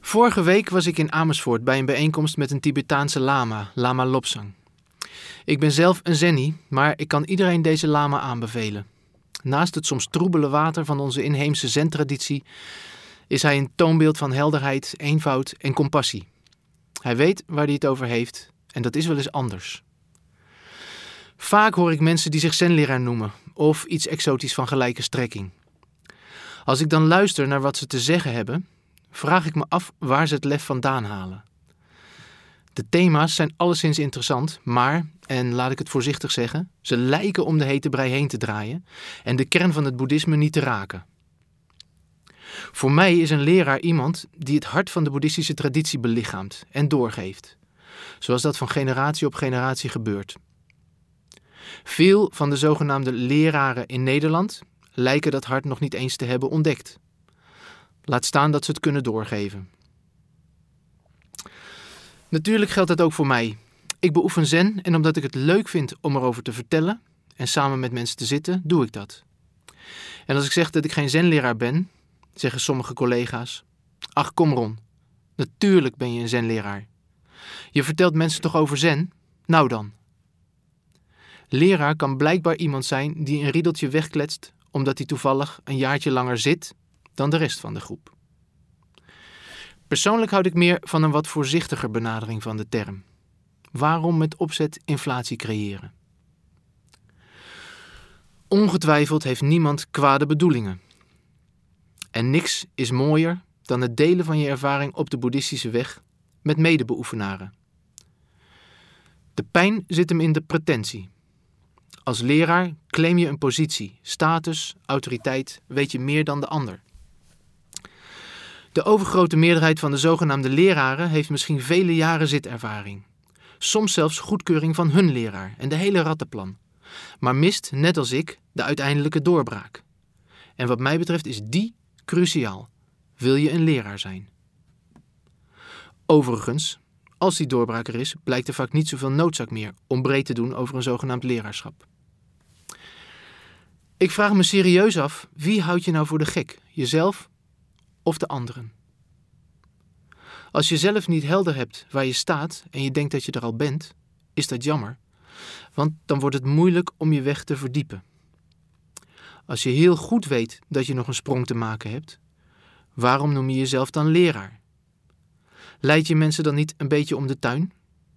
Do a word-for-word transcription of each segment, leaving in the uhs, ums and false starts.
Vorige week was ik in Amersfoort bij een bijeenkomst met een Tibetaanse lama, Lama Lobsang. Ik ben zelf een zenni, maar ik kan iedereen deze lama aanbevelen. Naast het soms troebele water van onze inheemse zen-traditie is hij een toonbeeld van helderheid, eenvoud en compassie. Hij weet waar hij het over heeft en dat is wel eens anders. Vaak hoor ik mensen die zich zenleraar noemen of iets exotisch van gelijke strekking. Als ik dan luister naar wat ze te zeggen hebben, vraag ik me af waar ze het lef vandaan halen. De thema's zijn alleszins interessant, maar, en laat ik het voorzichtig zeggen, ze lijken om de hete brei heen te draaien en de kern van het boeddhisme niet te raken. Voor mij is een leraar iemand die het hart van de boeddhistische traditie belichaamt en doorgeeft, zoals dat van generatie op generatie gebeurt. Veel van de zogenaamde leraren in Nederland lijken dat hart nog niet eens te hebben ontdekt. Laat staan dat ze het kunnen doorgeven. Natuurlijk geldt dat ook voor mij. Ik beoefen zen en omdat ik het leuk vind om erover te vertellen en samen met mensen te zitten, doe ik dat. En als ik zeg dat ik geen zenleraar ben, zeggen sommige collega's: ach kom Ron, natuurlijk ben je een zenleraar. Je vertelt mensen toch over zen? Nou dan. Leraar kan blijkbaar iemand zijn die een riedeltje wegkletst omdat hij toevallig een jaartje langer zit dan de rest van de groep. Persoonlijk houd ik meer van een wat voorzichtiger benadering van de term. Waarom met opzet inflatie creëren? Ongetwijfeld heeft niemand kwade bedoelingen. En niks is mooier dan het delen van je ervaring op de boeddhistische weg met medebeoefenaren. De pijn zit hem in de pretentie. Als leraar claim je een positie, status, autoriteit, weet je meer dan de ander. De overgrote meerderheid van de zogenaamde leraren heeft misschien vele jaren zitervaring. Soms zelfs goedkeuring van hun leraar en de hele rattenplan. Maar mist, net als ik, de uiteindelijke doorbraak. En wat mij betreft is die cruciaal. Wil je een leraar zijn? Overigens, als die doorbraak er is, blijkt er vaak niet zoveel noodzaak meer om breed te doen over een zogenaamd leraarschap. Ik vraag me serieus af, wie houd je nou voor de gek? Jezelf of de anderen? Als je zelf niet helder hebt waar je staat en je denkt dat je er al bent, is dat jammer, want dan wordt het moeilijk om je weg te verdiepen. Als je heel goed weet dat je nog een sprong te maken hebt, waarom noem je jezelf dan leraar? Leid je mensen dan niet een beetje om de tuin?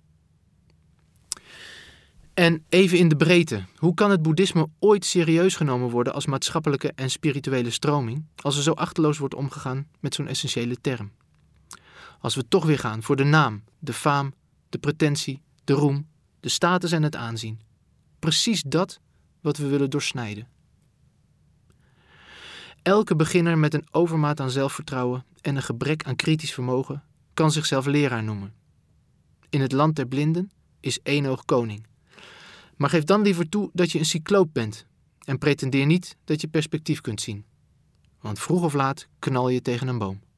En even in de breedte, hoe kan het boeddhisme ooit serieus genomen worden als maatschappelijke en spirituele stroming, als er zo achteloos wordt omgegaan met zo'n essentiële term? Als we toch weer gaan voor de naam, de faam, de pretentie, de roem, de status en het aanzien. Precies dat wat we willen doorsnijden. Elke beginner met een overmaat aan zelfvertrouwen en een gebrek aan kritisch vermogen kan zichzelf leraar noemen. In het land der blinden is één oog koning. Maar geef dan liever toe dat je een cycloop bent en pretendeer niet dat je perspectief kunt zien. Want vroeg of laat knal je tegen een boom.